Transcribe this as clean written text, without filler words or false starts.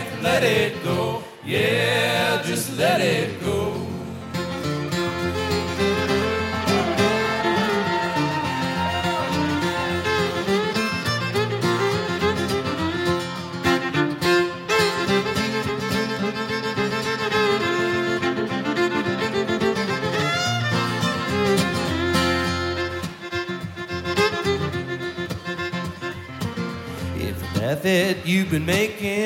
let it go. Yeah, just let it go. If the method you've been making